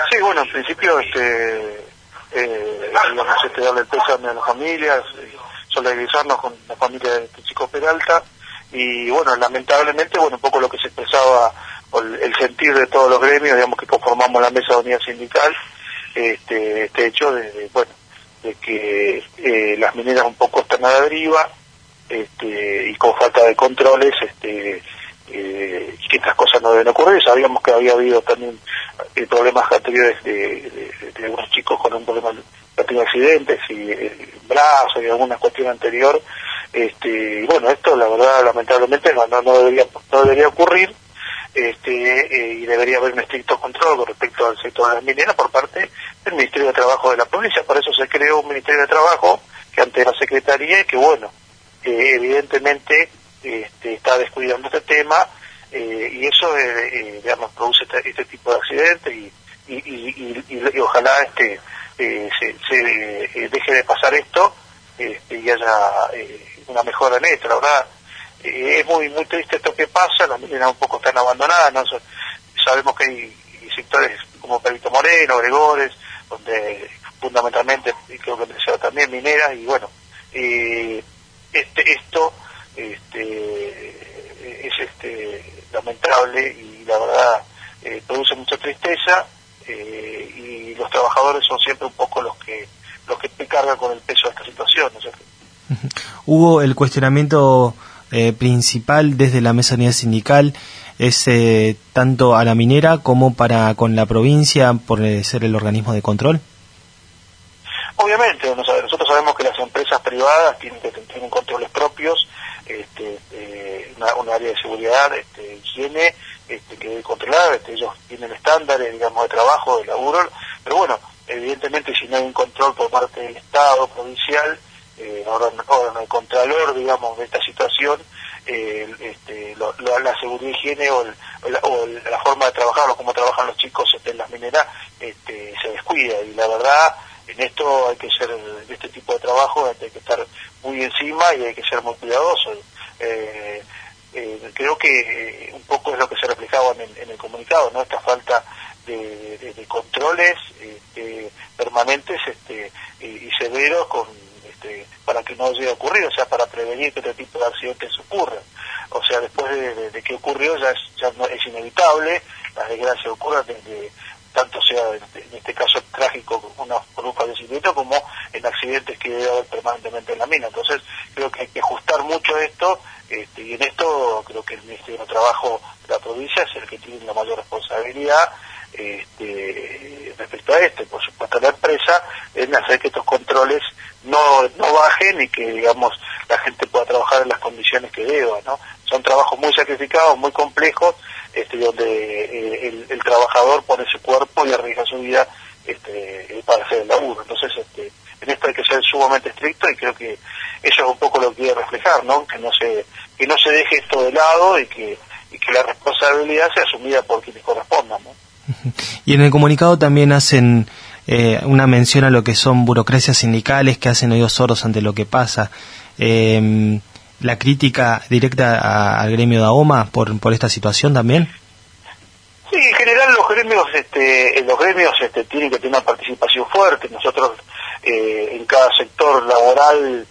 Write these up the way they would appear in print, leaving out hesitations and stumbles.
Sí, bueno, en principio, digamos, darle el pésame a las familias, solidarizarnos con la familia de este chico Peralta, y bueno, lamentablemente, bueno, un poco lo que se expresaba, o el sentir de todos los gremios, digamos, que conformamos la mesa de unidad sindical, este hecho de que las mineras un poco están a la deriva, y con falta de controles, y que estas cosas no deben ocurrir. Sabíamos que había habido también problemas anteriores de algunos chicos con un problema de accidentes y brazos y alguna cuestión anterior, y bueno, esto la verdad lamentablemente no debería ocurrir, y debería haber un estricto control con respecto al sector de las mineras por parte del Ministerio de Trabajo de la provincia. Por eso se creó un Ministerio de Trabajo que ante la Secretaría, y que bueno, evidentemente está descuidando este tema, y eso digamos, produce este tipo de accidentes, y ojalá se deje de pasar esto, y haya una mejora en esto. La verdad, es muy triste esto que pasa. Las mineras un poco están abandonadas, ¿no? Sabemos que hay sectores como Perito Moreno, Gregores, donde fundamentalmente, y creo que empezó también mineras, y bueno, esto es lamentable, y la verdad produce mucha tristeza, y los trabajadores son siempre un poco los que cargan con el peso de esta situación, ¿no es cierto? Hubo el cuestionamiento principal desde la mesa unidad sindical, es tanto a la minera como con la provincia por ser el organismo de control. Obviamente, nosotros sabemos que las empresas privadas tienen controles propios, un área de seguridad, higiene, que debe controlar, ellos tienen estándares, digamos, de trabajo, de laburo, pero bueno, evidentemente si no hay un control por parte del Estado provincial, ahora no hay contralor, digamos, de esta situación, la seguridad, higiene o la forma de trabajar, o cómo trabajan los chicos en las mineras, se descuida, y la verdad, en esto hay que ser, de este tipo de trabajo hay que estar muy encima y hay que ser muy cuidadoso. Creo que un poco es lo que se reflejaba en el comunicado, ¿no? Esta falta de controles permanentes y severos para que no llegue a ocurrir, o sea, para prevenir que este tipo de accidentes ocurran. O sea, después de que ocurrió ya no es inevitable, las desgracias ocurran, tanto sea en este caso trágico por un fallecimiento, como en accidentes que debe haber permanentemente en la mina. Entonces creo que hay que ajustar mucho esto, y en esto creo que el Ministerio de Trabajo de la provincia es el que tiene la mayor responsabilidad respecto a por supuesto la empresa, en hacer que estos controles no bajen, y que, digamos, la gente pueda trabajar en las condiciones que deba, ¿no? Son trabajos muy sacrificados, muy complejos, donde el trabajador pone su cuerpo y arriesga su vida para hacer el laburo. Entonces, en esto hay que ser sumamente estricto, y creo que eso es un poco lo que quiere reflejar, ¿no? Que no se deje esto de lado, y que la responsabilidad sea asumida por quienes correspondan, ¿no? Y en el comunicado también hacen una mención a lo que son burocracias sindicales que hacen oídos sordos ante lo que pasa. La crítica directa al gremio de AOMA por esta situación también. Sí, en general los gremios tienen que tener una participación fuerte. Nosotros en cada sector laboral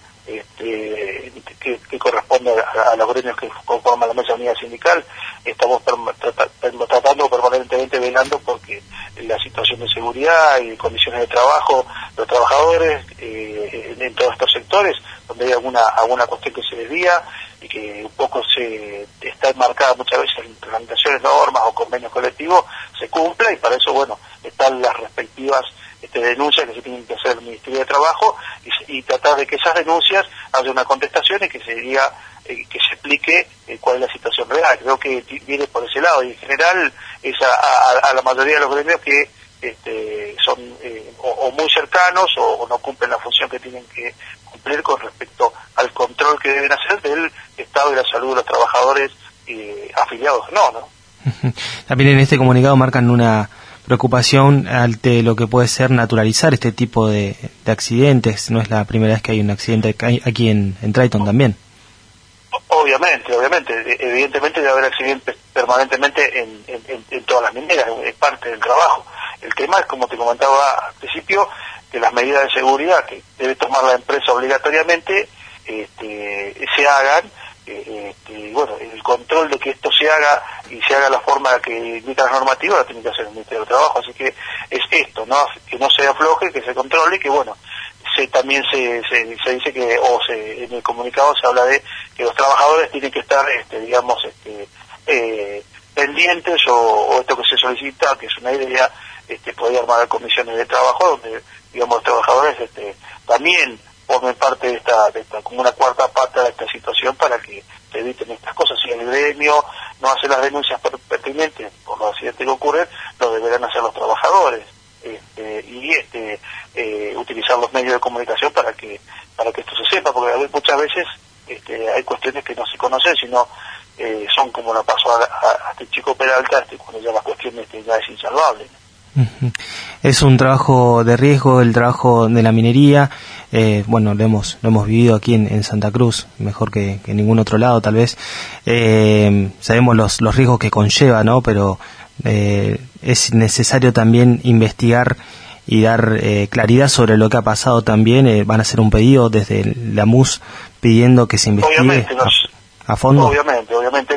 que corresponde a los gremios que conforman la mesa unidad sindical, estamos tratando permanentemente, velando porque la situación de seguridad y condiciones de trabajo, los trabajadores en todos estos sectores donde hay alguna cuestión que se desvía, y que un poco está enmarcada muchas veces en reglamentaciones, normas o convenios colectivos, se cumpla, y para eso, bueno, están las respectivas denuncias que se tienen que hacer el Ministerio de Trabajo, y tratar de que esas denuncias haya una contestación, y que que se explique cuál es la situación real. Creo que viene por ese lado, y en general es a la mayoría de los gremios que son o muy cercanos o no cumplen la función que tienen que cumplir con respecto al control que deben hacer del estado y la salud de los trabajadores afiliados. ¿No? También en este comunicado marcan una preocupación ante lo que puede ser naturalizar este tipo de accidentes. No es la primera vez que hay un accidente aquí en Trayton también. Obviamente, evidentemente debe haber accidentes permanentemente en todas las mineras, es parte del trabajo, El tema es, como te comentaba al principio, que las medidas de seguridad que debe tomar la empresa obligatoriamente se hagan. Bueno, el control de que esto se haga y se haga la forma que indica la normativa la tiene que hacer el Ministerio de Trabajo, así que es esto, ¿no? Que no se afloje, que se controle y que, bueno, también se dice que, en el comunicado se habla de que los trabajadores tienen que estar, pendientes o esto que se solicita, que es una idea, poder armar comisiones de trabajo donde, digamos, los trabajadores también formen parte de esta como una cuarta pata de esta situación para que se eviten estas cosas. Si el gremio no hace las denuncias pertinentes por los accidentes que ocurren, lo deberán hacer los trabajadores, utilizar los medios de comunicación para que esto se sepa, porque muchas veces hay cuestiones que no se conocen, sino son como lo pasó a este chico Peralta, cuando ya la cuestión ya es insalvable. Es un trabajo de riesgo, el trabajo de la minería. Bueno, lo hemos vivido aquí en Santa Cruz, mejor que en ningún otro lado tal vez. Sabemos los riesgos que conlleva, ¿no? Pero es necesario también investigar y dar claridad sobre lo que ha pasado también. Van a hacer un pedido desde la MUS pidiendo que se investigue a fondo. Obviamente,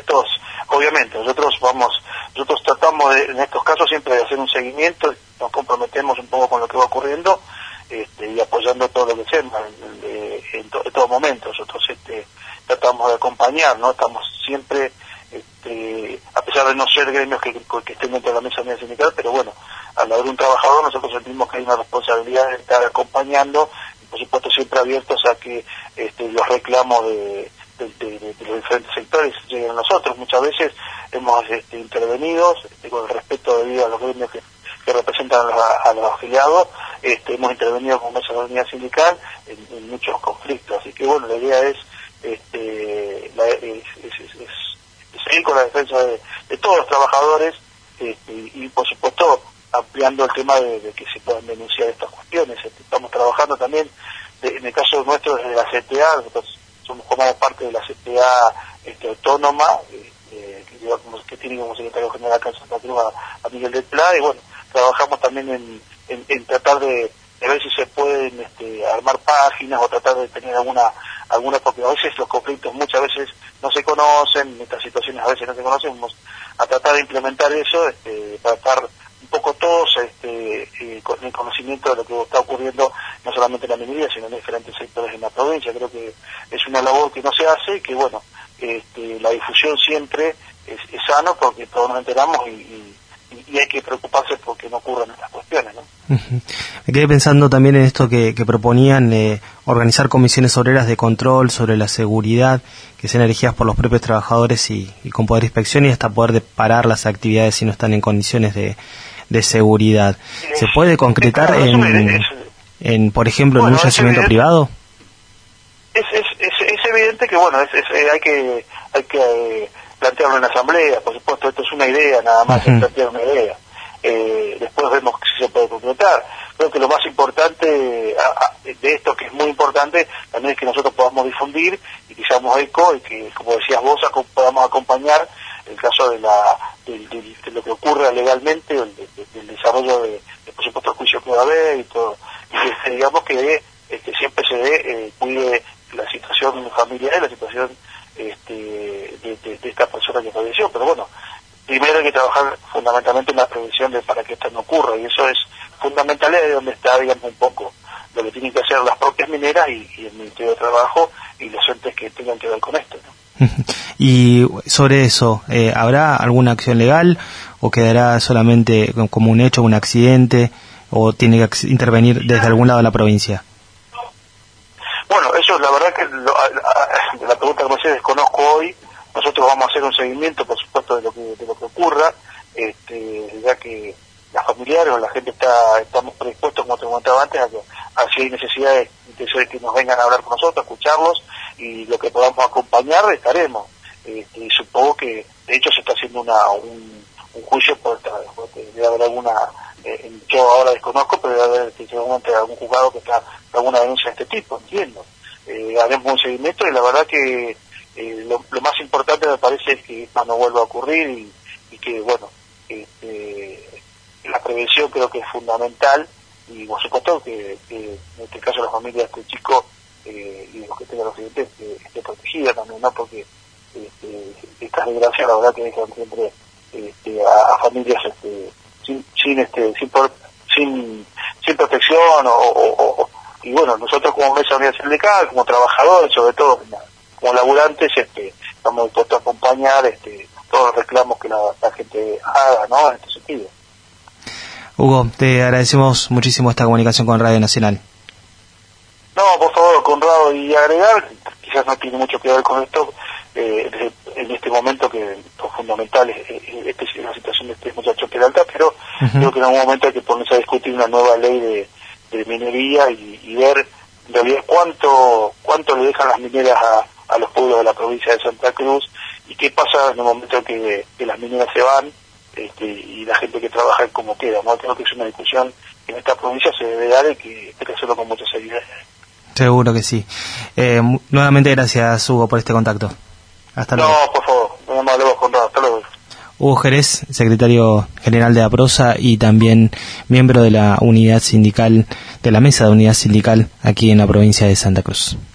nosotros tratamos en estos casos siempre de hacer un seguimiento, nos comprometemos un poco con lo que va ocurriendo, y apoyando todo lo que sea en todo momento. Nosotros tratamos de acompañar, ¿no? Estamos siempre, a pesar de no ser gremios que estén dentro de la mesa sindical, pero bueno, al haber un trabajador nosotros sentimos que hay una responsabilidad de estar acompañando y por supuesto siempre abiertos a que los reclamos de los diferentes sectores lleguen a nosotros. Muchas veces hemos intervenido con el respeto debido a los gremios que representan a los afiliados, hemos intervenido con mesa de la unidad sindical en muchos conflictos, así que bueno, la idea es seguir con la defensa de todos los trabajadores, y por supuesto ampliando el tema de que se puedan denunciar estas cuestiones. Estamos trabajando también, en el caso nuestro, desde la CTA. Nosotros formamos parte de la CTA autónoma, que tiene como secretario general acá en Santa Cruz a Miguel del Pla, y bueno, trabajamos también en tratar de ver si se pueden armar páginas o tratar de tener alguna, porque a veces los conflictos muchas veces no se conocen, estas situaciones a veces no se conocen. Vamos a tratar de implementar eso, para estar un poco todos con el conocimiento de lo que está ocurriendo, no solamente en la minería, sino en diferentes sectores en la provincia. Creo que es una labor que no se hace y que, bueno, la difusión siempre es sano, porque todos nos enteramos y hay que preocuparse porque no ocurran estas cuestiones, ¿no? Me quedé pensando también en esto que proponían, organizar comisiones obreras de control sobre la seguridad, que sean elegidas por los propios trabajadores y con poder de inspección y hasta poder parar las actividades si no están en condiciones de seguridad. ¿Se puede concretar en por ejemplo, en un yacimiento privado? Es evidente que, bueno, hay que plantearlo en la asamblea. Por supuesto, esto es una idea, nada más, es plantear una idea. Después vemos si se puede concretar. Creo que lo más importante de esto, que es muy importante, también es que nosotros podamos difundir y que seamos eco y que, como decías vos, podamos acompañar el caso de lo que ocurre legalmente, del desarrollo de por supuesto el juicio que va a haber y todo, y que digamos que siempre se cuide la situación familiar y la situación de esta persona que falleció. Pero bueno, primero hay que trabajar fundamentalmente en la prevención para que esto no ocurra, y eso es fundamental, es donde está, digamos, un poco lo que tienen que hacer las propias mineras y el Ministerio de Trabajo y los entes que tengan que ver con esto, ¿no? Y sobre eso, ¿habrá alguna acción legal o quedará solamente como un hecho, un accidente, o tiene que intervenir desde algún lado de la provincia? Bueno, eso la verdad que la pregunta que me hace desconozco hoy. Nosotros vamos a hacer un seguimiento, por supuesto, de lo que ocurra, ya que las familiares o la gente estamos predispuestos, como te comentaba antes, a si hay necesidad de que nos vengan a hablar con nosotros, a escucharlos, y lo que podamos acompañar estaremos. Y supongo que, de hecho, se está haciendo un juicio debe haber alguna, yo ahora desconozco, pero debe haber seguramente algún juzgado que está alguna denuncia de este tipo, entiendo. Haremos un seguimiento y la verdad que lo más importante me parece es que esto no vuelva a ocurrir y que, bueno, la prevención creo que es fundamental, y por supuesto que en este caso la familia de este chico y los que tengan los accidentes esté protegida también, ¿no? Porque estas desgracias la verdad que dejan siempre a familias sin protección y bueno, nosotros como mesa unidad sindical, como trabajadores, sobre todo como laburantes, estamos dispuestos a acompañar todos los reclamos que la gente haga, ¿no? En este sentido. Hugo, te agradecemos muchísimo esta comunicación con Radio Nacional. No, por favor, Conrado, y agregar, quizás no tiene mucho que ver con esto, en este momento que lo fundamental es la situación de este muchacho Peralta, pero creo que en algún momento hay que ponerse a discutir una nueva ley de minería y ver en realidad cuánto le dejan las mineras a los pueblos de la provincia de Santa Cruz, y qué pasa en el momento que las mineras se van y la gente que trabaja como queda, ¿no? Creo que es una discusión que en esta provincia se debe dar y que hay que hacerlo con mucha seriedad. Seguro que sí. Nuevamente gracias, Hugo, por este contacto. Hasta luego. No, por favor, muy amable vos, Conrado. Hasta luego. Hugo Jerez, secretario general de APROSA y también miembro de la unidad sindical, de la mesa de unidad sindical aquí en la provincia de Santa Cruz.